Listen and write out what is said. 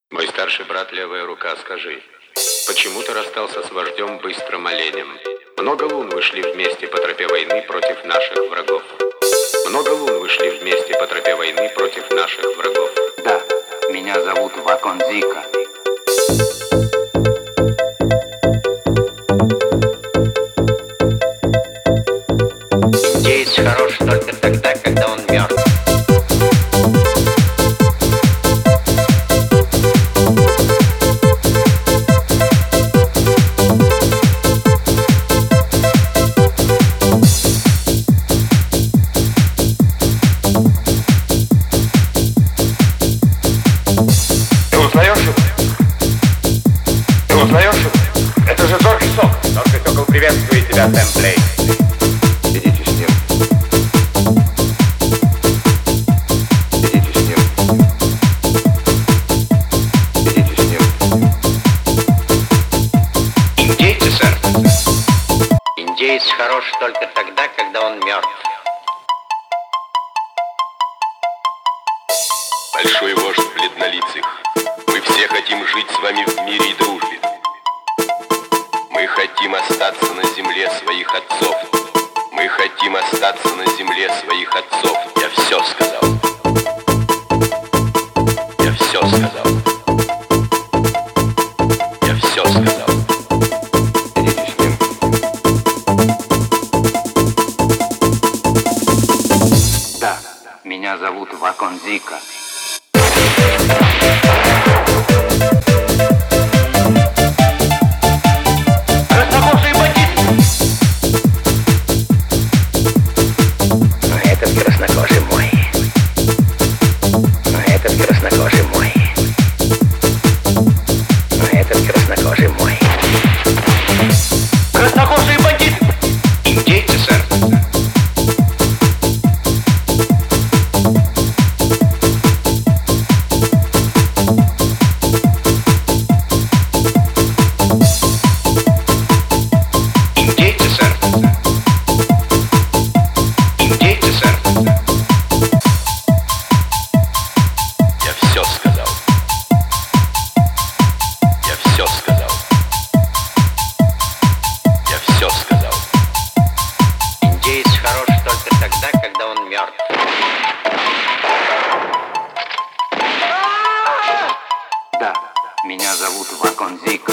Мой старший брат, левая рука, скажи, почему ты расстался с вождем быстрым оленем? Много лун вышли вместе по тропе войны против наших врагов. Много лун вышли вместе по тропе войны против наших врагов. Да, меня зовут Ваконзика. Индеец хорош только тогда, когда он мертв. Ты узнаешь его? Ты узнаешь его? Это же Зоркий Сокол. Зоркий Сокол приветствует тебя, Сэм Блейк. Идите с ним. Идите с ним. Идите с ним. Индейцы, сэр. Индеец хорош только тогда, когда он мертв. Большой вождь бледнолицых, мы все хотим жить с вами в мире и дружбе. Мы хотим остаться на земле своих отцов. Мы хотим остаться на земле своих отцов. Я все сказал. Я все сказал. Я все сказал. Идите с ним. Да, меня зовут Ваконзика. Краснокожий бандит! Но этот краснокожий мой. Но этот краснокожий мой. Но этот краснокожий мой. Краснокожий бандит! Индейцы, сэр. Индейцы, сэр. Индейцы, сэр. Я все сказал. Я все сказал. Я все сказал. Индеец хорош только тогда, когда он мертв. Да, меня зовут Ваконзика.